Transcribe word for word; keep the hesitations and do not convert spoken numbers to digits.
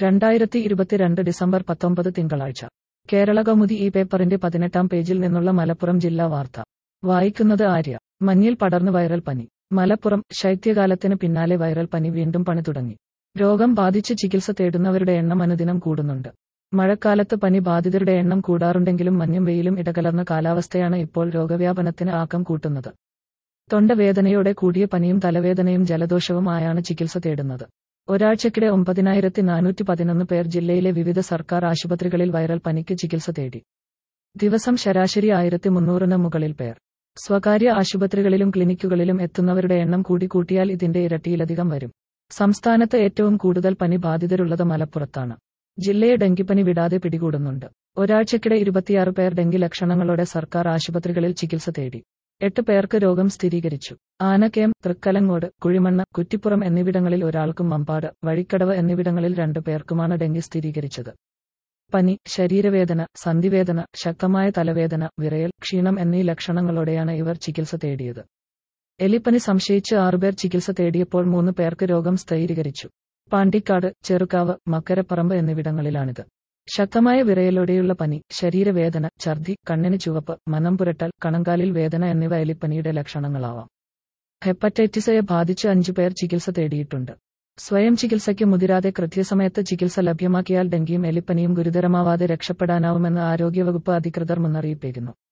രണ്ടായിരത്തി ഇരുപത്തിരണ്ട് ഡിസംബർ പത്തൊമ്പത് തിങ്കളാഴ്ച കേരളകൗമുദി ഈ പേപ്പറിന്റെ പതിനെട്ടാം പേജിൽ നിന്നുള്ള മലപ്പുറം ജില്ലാ വാർത്ത വായിക്കുന്നത് ആര്യ. മഞ്ഞിൽ പടർന്ന് വൈറൽ പനി. മലപ്പുറം. ശൈത്യകാലത്തിന് പിന്നാലെ വൈറൽ പനി വീണ്ടും പണി തുടങ്ങി. രോഗം ബാധിച്ച് ചികിത്സ തേടുന്നവരുടെ എണ്ണം അനുദിനം കൂടുന്നുണ്ട്. മഴക്കാലത്ത് പനി ബാധിതരുടെ എണ്ണം കൂടാറുണ്ടെങ്കിലും മഞ്ഞും വെയിലും ഇടകലർന്ന കാലാവസ്ഥയാണ് ഇപ്പോൾ രോഗവ്യാപനത്തിന് ആക്കം കൂട്ടുന്നത്. തൊണ്ടവേദനയോടെ കൂടിയ പനിയും തലവേദനയും ജലദോഷവും ആയാണ് ചികിത്സ തേടുന്നത്. ഒരാഴ്ചക്കിടെ ഒമ്പതിനായിരത്തി നാനൂറ്റി പതിനൊന്ന് പേർ ജില്ലയിലെ വിവിധ സർക്കാർ ആശുപത്രികളിൽ വൈറൽ പനിക്ക് ചികിത്സ തേടി. ദിവസം ശരാശരി ആയിരത്തി മുന്നൂറിന് മുകളിൽ പേർ. സ്വകാര്യ ആശുപത്രികളിലും ക്ലിനിക്കുകളിലും എത്തുന്നവരുടെ എണ്ണം കൂടി കൂട്ടിയാൽ ഇതിന്റെ ഇരട്ടിയിലധികം വരും. സംസ്ഥാനത്ത് ഏറ്റവും കൂടുതൽ പനി ബാധിതരുള്ളത് മലപ്പുറത്താണ്. ജില്ലയെ ഡെങ്കിപ്പനി വിടാതെ പിടികൂടുന്നുണ്ട്. ഒരാഴ്ചക്കിടെ ഇരുപത്തിയാറ് പേർ ഡെങ്കി ലക്ഷണങ്ങളോടെ സർക്കാർ ആശുപത്രികളിൽ ചികിത്സ തേടി. എട്ട് പേർക്ക് രോഗം സ്ഥിരീകരിച്ചു. ആനക്കയം, തൃക്കലങ്ങോട്, കുഴിമണ്ണ, കുറ്റിപ്പുറം എന്നിവിടങ്ങളിൽ ഒരാൾക്കും മമ്പാട്, വഴിക്കടവ് എന്നിവിടങ്ങളിൽ രണ്ടു പേർക്കുമാണ് ഡെങ്കി സ്ഥിരീകരിച്ചത്. പനി, ശരീരവേദന, സന്ധിവേദന, ശക്തമായ തലവേദന, വിറയൽ, ക്ഷീണം എന്നീ ലക്ഷണങ്ങളോടെയാണ് ഇവർ ചികിത്സ തേടിയത്. എലിപ്പനി സംശയിച്ച് ആറുപേർ ചികിത്സ തേടിയപ്പോൾ മൂന്ന് പേർക്ക് രോഗം സ്ഥിരീകരിച്ചു. പാണ്ടിക്കാട്, ചെറുകാവ്, മക്കരപ്പറമ്പ് എന്നിവിടങ്ങളിലാണിത്. ശക്തമായ വിറയലോടെയുള്ള പനി, ശരീരവേദന, ഛർദി, കണ്ണിന് ചുവപ്പ്, മനം പുരട്ടൽ, കണങ്കാലിൽ വേദന എന്നിവ എലിപ്പനിയുടെ ലക്ഷണങ്ങളാവാം. ഹെപ്പറ്റൈറ്റിസ് എ ബാധിച്ച് അഞ്ചു പേർ ചികിത്സ തേടിയിട്ടുണ്ട്. സ്വയം ചികിത്സയ്ക്ക് മുതിരാതെ കൃത്യസമയത്ത് ചികിത്സ ലഭ്യമാക്കിയാൽ ഡെങ്കിയും എലിപ്പനിയും ഗുരുതരമാവാതെ രക്ഷപ്പെടാനാവുമെന്ന് ആരോഗ്യവകുപ്പ് അധികൃതർ മുന്നറിയിപ്പേകുന്നു.